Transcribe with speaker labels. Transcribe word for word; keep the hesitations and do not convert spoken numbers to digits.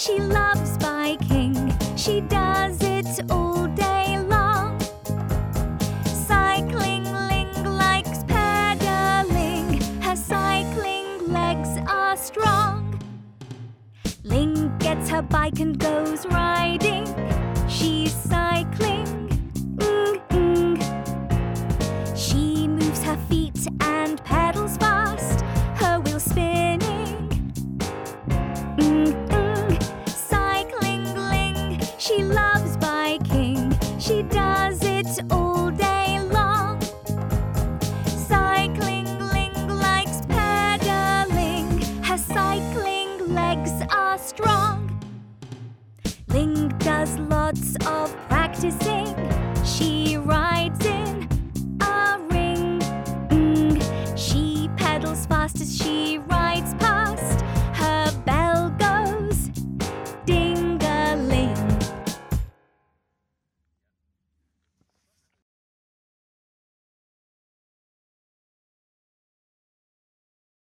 Speaker 1: She loves biking, she does it all day long. Cycling Ling likes pedaling, her cycling legs are strong. Ling gets her bike and goes riding, she's cycling. Mm-mm. She moves her feet and pedals fast, her wheels spinning. Mm-mm. Cycling Ling, she loves biking, she does it all day long. Cycling Ling likes pedaling, her cycling legs are strong. Ling does lots of practicing, she rides in a ring. Mm. She pedals fast as she rides.